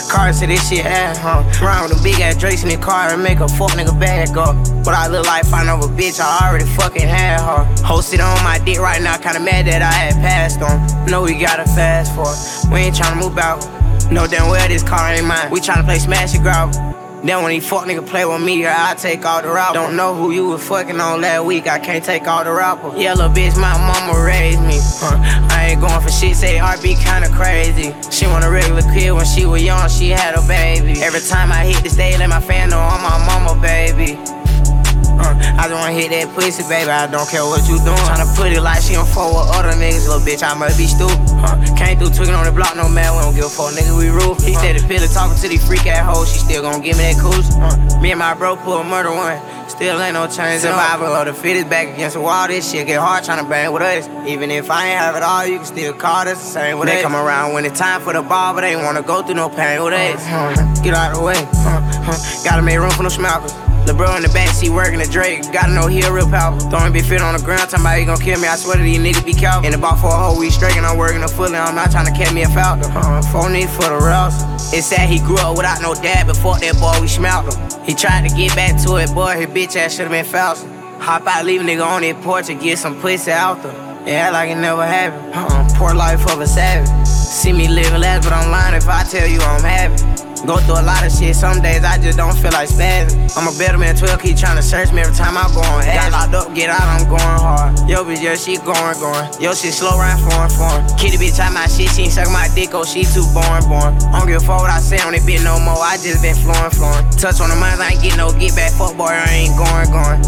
Car said this shit ass, huh? Round with a big ass Drake's in the car and make a fuck nigga bag up. What I look like find over a bitch I already fucking had her. Hosted on my dick right now, kinda mad that I had passed on. Know we gotta fast for it. We ain't tryna move out. Know damn well this car ain't mine. We tryna play smash and grab. Then when he fuck nigga play with me, I take all the route. Don't know who you was fucking on last week, I can't take all the rapper. Yeah, little bitch, my mama raised me. I ain't going for shit, say RB kinda crazy. She want a regular kid when she was young, she had a baby. Every time I hit the stage, let my fan know I'm my mama, baby. I just wanna hit that pussy, baby, I don't care what you doing. Tryna put it like she don't fuck with other niggas, little bitch, I must be stupid. Came through tweaking on the block, no man, we don't give a fuck, nigga, we roof. He said the pillar talking to these freak ass hoes, she still gon' give me that coochie. Me and my bro pull a murder one, still ain't no change. Survival of the fittest, back against the wall, this shit get hard tryna bang with us. Even if I ain't have it all, you can still call us the same with us. They come around when it's time for the ball, but they ain't wanna go through no pain with us. Get out of the way, gotta make room for no schmalkers. The bro in the backseat working the Drake, gotta know he a real powerful. Throwing big fit on the ground, talking about he gon' kill me, I swear that these niggas be careful. In the box for a whole week straight, and I'm working a fully, I'm not trying to catch me a falcon. Phone need for the rouse. It's sad he grew up without no dad, but fuck that boy, we smelt him. He tried to get back to it, boy, his bitch ass should've been Faustin. Hop out, leave a nigga on that porch and get some pussy out there. Yeah, like it never happened. Poor life of a savage. See me living last, but I'm lying if I tell you I'm happy. Go through a lot of shit, some days I just don't feel like spazzing. I'm a better man, 12, keep trying to search me every time I go on. Got locked up, get out, I'm going hard. Yo, bitch, yeah, she going. Yo, shit slow round, foreign. Kitty bitch, I my shit, she ain't suck my dick, oh, she too boring. I don't give a fuck what I say on it, bitch, no more, I just been flowing. Touch on the minds, I ain't get no get back, fuck boy, I ain't going.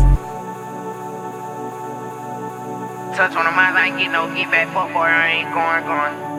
Touch on the minds, I ain't get no get back, fuck boy, I ain't going.